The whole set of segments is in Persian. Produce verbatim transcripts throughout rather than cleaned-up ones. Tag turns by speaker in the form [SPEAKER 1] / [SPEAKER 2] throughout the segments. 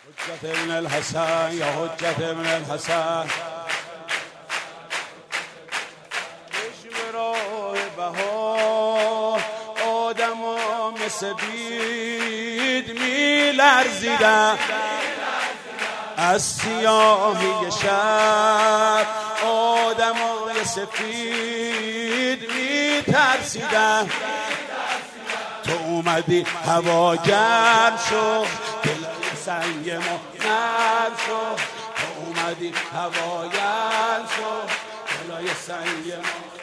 [SPEAKER 1] حجت ابن الحسن یا حجت ابن الحسن چشم راه بهار آدم ها مثل بید می لرزیدن از سیاهی شب آدم های سفید می ترسیدن. تو اومدی هوا گرم شد دلای سنگ ما نرم شد. تو اومدی هوا گرم شد دلای سنگ ما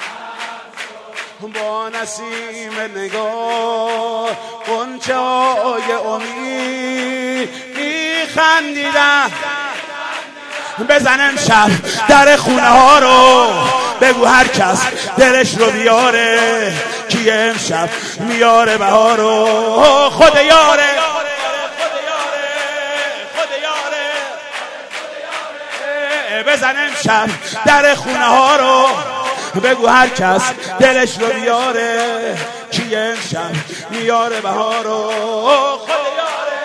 [SPEAKER 1] با نسیم نگاه غنچه های امید میخندیدن. بزن امشب در خونه ها رو بگو هر کس دلش رو بیاره کیه امشب میاره بهار رو. خود یاره بزن امشب در خونه ها رو بگو هر کس دلش رو بیاره کیه امشب میاره بهار رو. خود یاره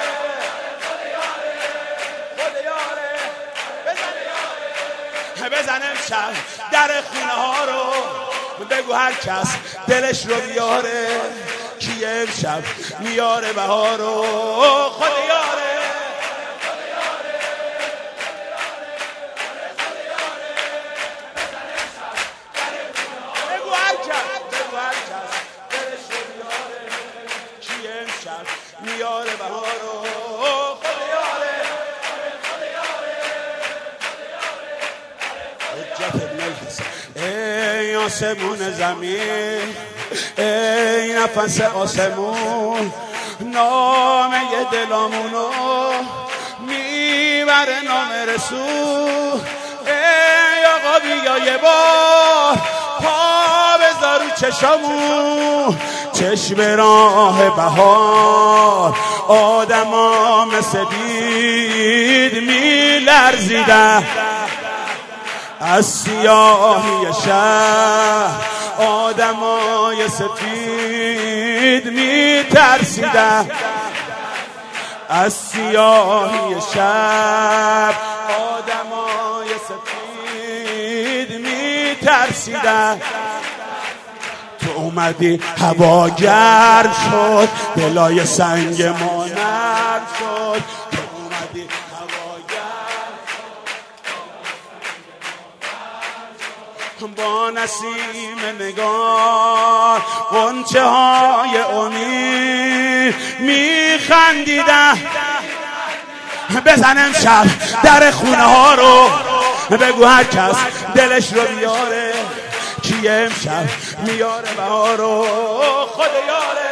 [SPEAKER 1] بزن امشب در خونه ها رو بگو هر کس دلش رو بیاره کیه امشب میاره بهار رو. خود یاره بگو هر کس بگو هر کس دلش رو بیاره کیه امشب میاره بهار رو. خود یاره حجت ابن الحسن ای آسمون زمین ای نفس آسمون نامه دلامونو میبره نام رسول. ای آقا بیا یه بار پا بذار رو چشمون چشم راه بهار آدما مثل بید میلرزیدن از سیاهی شهر آدمای سفید می ترسیدن. از سیاهی شب آدمای سفید می ترسیدن. تو اومدی هوا گرم شد دلای سنگ ما نرم شد. تو اومدی هوا گرم با نسیم نگاه غنچه های امید میخندیدن. بزن امشب در خونه ها رو بگو هر کس دلش رو بیاره کیه امشب میاره بهار رو. خود یاره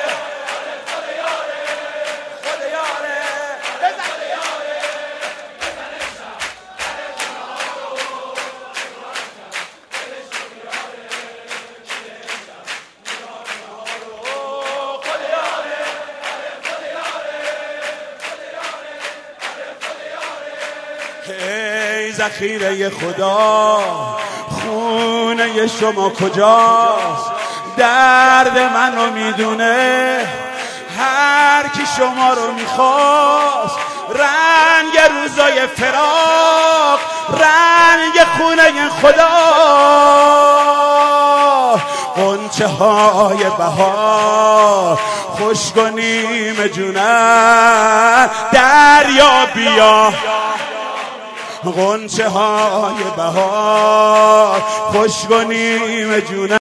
[SPEAKER 1] ای ذخیره خدا خونه شما کجاست درد منو میدونه هر کی شما رو میخواست. رنگ روزای فراق رنگ خونه خدا غنچه های بهار خشک و نیم جونن دریا بیا. غنچه های بهار خشک و نیم جونن